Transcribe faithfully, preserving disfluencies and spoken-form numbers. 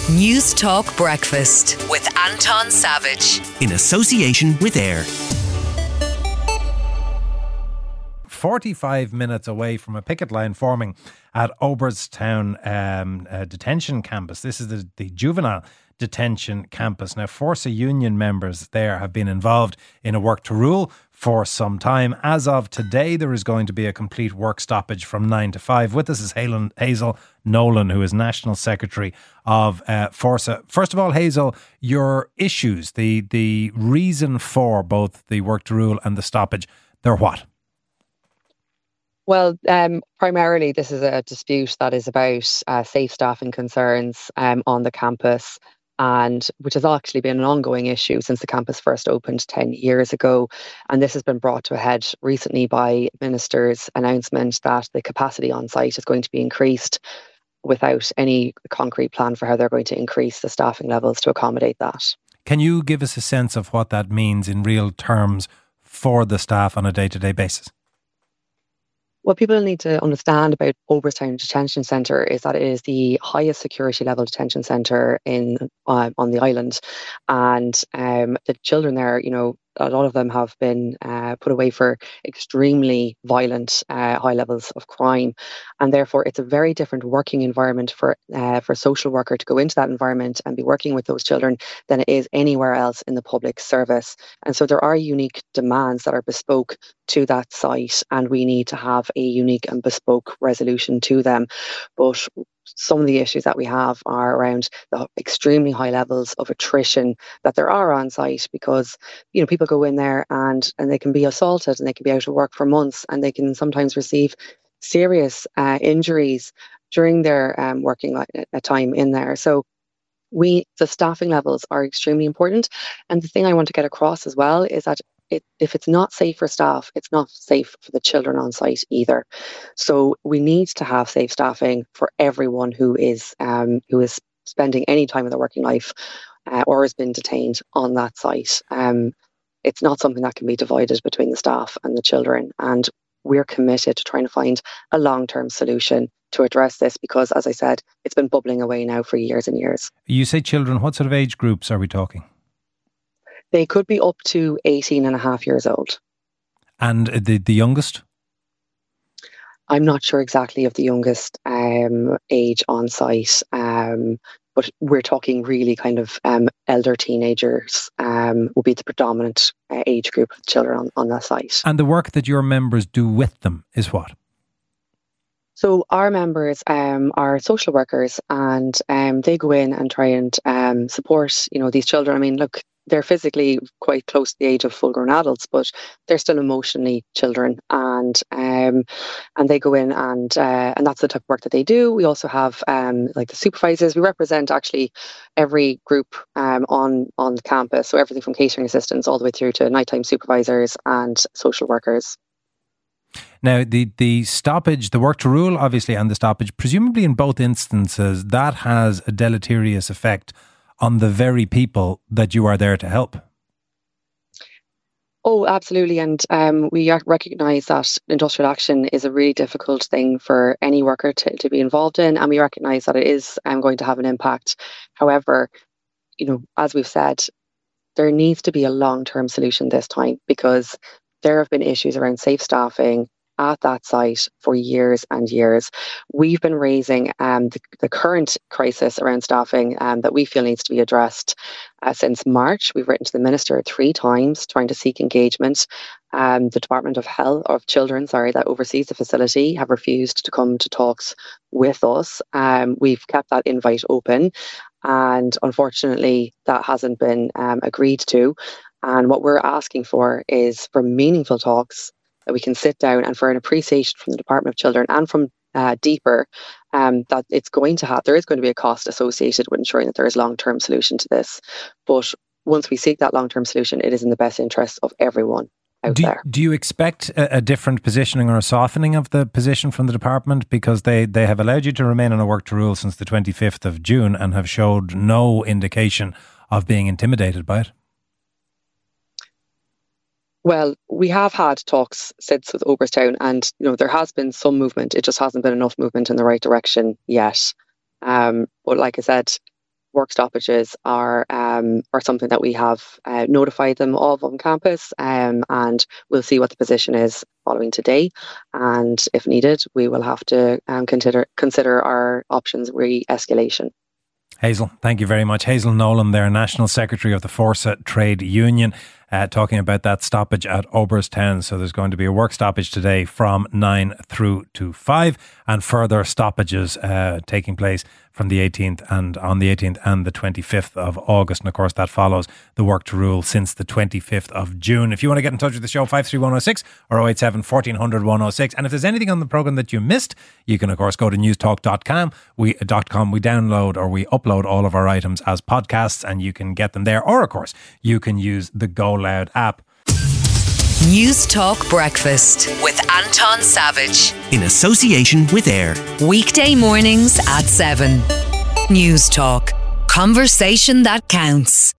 News Talk Breakfast with Anton Savage. In association with AIR. forty-five minutes away from a picket line forming at Oberstown um, uh, detention campus. This is the, the juvenile detention campus. Now, Forsa Union members there have been involved in a work to rule for some time. As of today, there is going to be a complete work stoppage from nine to five. With us is Hazel, Hazel Nolan, who is National Secretary of uh, Forsa. First of all, Hazel, your issues, the, the reason for both the work to rule and the stoppage, they're what? Well, um, primarily this is a dispute that is about uh, safe staffing concerns um, on the campus, and which has actually been an ongoing issue since the campus first opened ten years ago. And this has been brought to a head recently by Minister's announcement that the capacity on site is going to be increased without any concrete plan for how they're going to increase the staffing levels to accommodate that. Can you give us a sense of what that means in real terms for the staff on a day-to-day basis? What people need to understand about Oberstown Detention Centre is that it is the highest security level detention centre in uh, on the island, and um, the children there, you know, a lot of them have been uh, put away for extremely violent, uh, high levels of crime, and therefore it's a very different working environment for uh, for a social worker to go into that environment and be working with those children than it is anywhere else in the public service. And so there are unique demands that are bespoke to that site, and we need to have a unique and bespoke resolution to them. But some of the issues that we have are around the extremely high levels of attrition that there are on site, because, you know, people go in there and, and they can be assaulted and they can be out of work for months, and they can sometimes receive serious uh, injuries during their um, working uh, time in there. So we, the staffing levels are extremely important. And the thing I want to get across as well is that It, if it's not safe for staff, it's not safe for the children on site either. So we need to have safe staffing for everyone who is um, who is spending any time of their working life uh, or has been detained on that site. Um, it's not something that can be divided between the staff and the children, and we're committed to trying to find a long-term solution to address this, because, as I said, it's been bubbling away now for years and years. You say children, what sort of age groups are we talking? They could be up to eighteen and a half years old. And the, the youngest? I'm not sure exactly of the youngest um, age on site, um, but we're talking really kind of um, elder teenagers um, will be the predominant uh, age group of children on, on that site. And the work that your members do with them is what? So our members um, are social workers, and um, they go in and try and um, support, you know, these children. I mean, look, they're physically quite close to the age of full-grown adults, but they're still emotionally children, and um, and they go in and uh, and that's the type of work that they do. We also have um, like the supervisors. We represent actually every group um, on on the campus, so everything from catering assistants all the way through to nighttime supervisors and social workers. Now, the, the stoppage, the work to rule, obviously, and the stoppage, presumably in both instances, that has a deleterious effect on the very people that you are there to help. Oh, absolutely. And um, we recognise that industrial action is a really difficult thing for any worker to, to be involved in, and we recognise that it is um, going to have an impact. However, you know, as we've said, there needs to be a long-term solution this time, because there have been issues around safe staffing at that site for years and years. We've been raising um, the, the current crisis around staffing um, that we feel needs to be addressed uh, since March. We've written to the Minister three times trying to seek engagement. Um, the Department of Health, of Children, sorry, that oversees the facility have refused to come to talks with us. Um, we've kept that invite open, and unfortunately that hasn't been um, agreed to. And what we're asking for is for meaningful talks, that we can sit down, and for an appreciation from the Department of Children and from uh, Deeper um, that it's going to have, there is going to be a cost associated with ensuring that there is a long-term solution to this. But once we seek that long-term solution, it is in the best interest of everyone out do, there. Do you expect a, a different positioning or a softening of the position from the department? Because they, they have allowed you to remain on a work to rule since the twenty-fifth of June and have showed no indication of being intimidated by it. Well, we have had talks since with Oberstown, and you know there has been some movement. It just hasn't been enough movement in the right direction yet. Um, but like I said, work stoppages are um, are something that we have uh, notified them of on campus, um, and we'll see what the position is following today. And if needed, we will have to um, consider consider our options re-escalation. Hazel, thank you very much. Hazel Nolan there, National Secretary of the Forsa Trade Union, uh, talking about that stoppage at Oberstown. So there's going to be a work stoppage today from nine through to five, and further stoppages uh, taking place from the eighteenth and on the eighteenth and the twenty-fifth of August. And of course, that follows the work to rule since the twenty-fifth of June. If you want to get in touch with the show, five three one oh six or oh eight seven, fourteen hundred, one oh six. And if there's anything on the programme that you missed, you can, of course, go to newstalk dot com. We, .com. We download or we upload all of our items as podcasts, and you can get them there. Or, of course, you can use the Go Loud app. News Talk Breakfast with Anton Savage. In association with AIR. Weekday mornings at seven. News Talk. Conversation that counts.